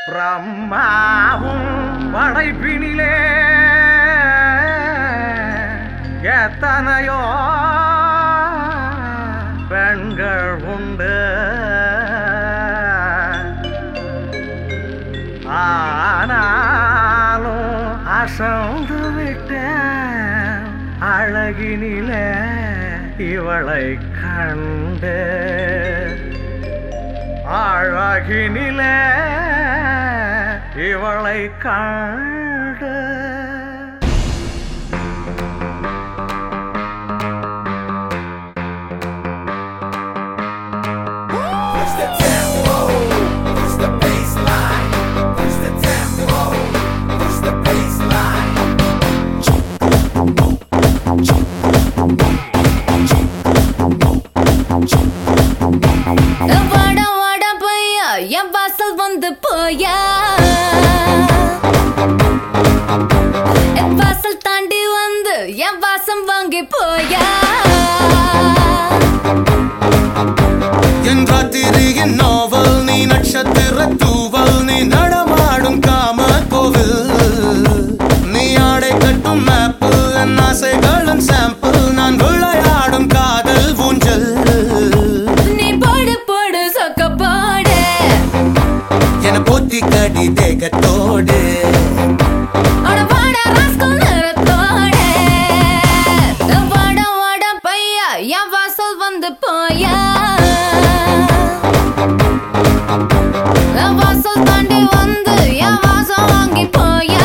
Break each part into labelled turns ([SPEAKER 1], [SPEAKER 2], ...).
[SPEAKER 1] பிரம்மாவும் படைப்பினிலே எத்தனையோ பெண்கள் உண்டு. ஆனாலும் அசந்து விட்டேன் அழகினிலே இவளை கண்டு. அழகினிலே இவளை கண்டு.
[SPEAKER 2] என் வாசல் வந்து போயா, என் வாசல் தாண்டி வந்து என் வாசம் வாங்கி போயா.
[SPEAKER 3] என் ராத்திரியின் நாவல் நீ, நட்சத்திர தூவல் நீ, நடமாடும் காம கோவில் நீ, ஆடை கட்டும் மேப்பிள் என் ஆசைகளின் சாம்பிள், நான் விளையாடும் காதல் ஊஞ்சல்.
[SPEAKER 2] நீ போடு போடு சொக்க போடு
[SPEAKER 3] என போத்தி கடி தேகத்தோடு
[SPEAKER 2] பையா என் வாசல் வந்து போயா, என் வாசல் தாண்டி வந்து என் வாசம் வாங்கி போயா.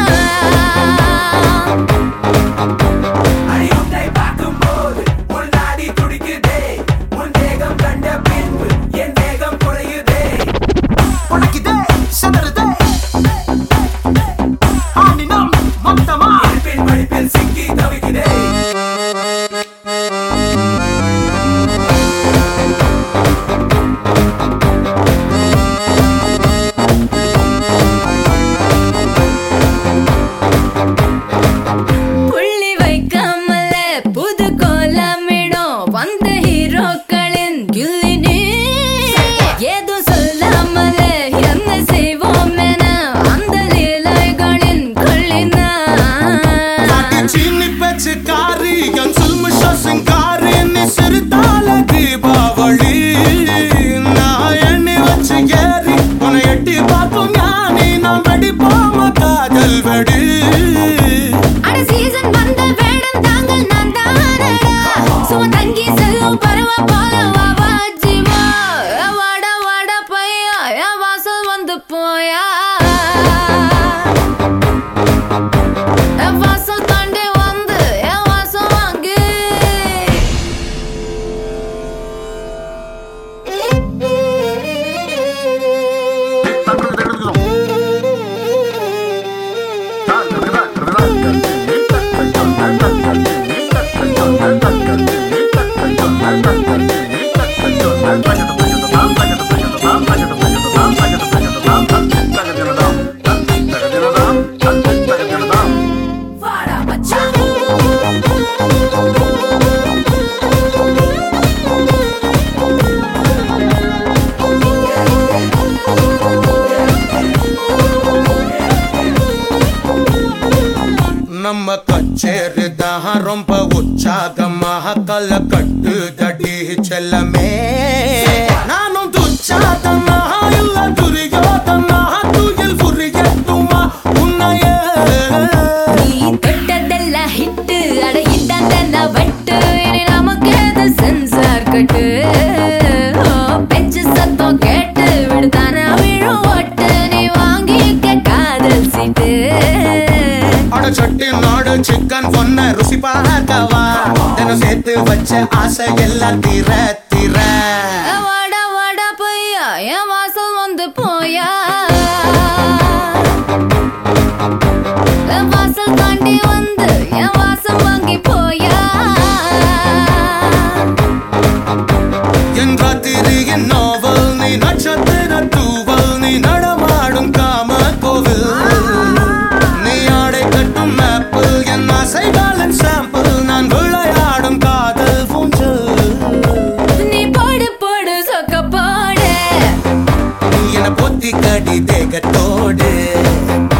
[SPEAKER 3] நம்ம கச்சேரிதான் ரொம்ப உற்சாகமாக கல கட்டு தடி செல்லமே. நானும் துச்சாதனா இல்ல துரியோதனா, துயில் புரியட்டுமா உன்னையே.
[SPEAKER 2] நீ தொட்டதெல்லாம் ஹிட்டு, அட இதான் வட்டு, இனி நமக்கு எது சென்சார் கட்டு. பெஞ்சு சத்தம் கேட்டு விடுதானா விழும் ஓட்டு, நீ வாங்கிக்க காதல் சீட்டு.
[SPEAKER 3] சட்டி நாடு சிக்கன் பொண்ண ருசி பார்க்கவா, தினம் சேர்த்து வச்ச ஆசை எல்லாம் தீர தீர.
[SPEAKER 2] வாடா வாடா பையா என் வாசல் வந்து போயா, என் வாசல் தாண்டி வந்து என் வாசம் வாங்கி போயா.
[SPEAKER 3] என் ராத்திரியின் நாவல் நீ, நட்சத்திர தூவல் நீ, நடமாடும் காம கோவில் நீ, ஆடை கட்டும் மேப்பிள் என் ஆசைகளின் சாம்பிள், நான் விளையாடும் காதல் ஊஞ்சல்.
[SPEAKER 2] நீ போடு போடு சொக்க போடு
[SPEAKER 3] என பொத்திக்க அடி தேகத்தோடு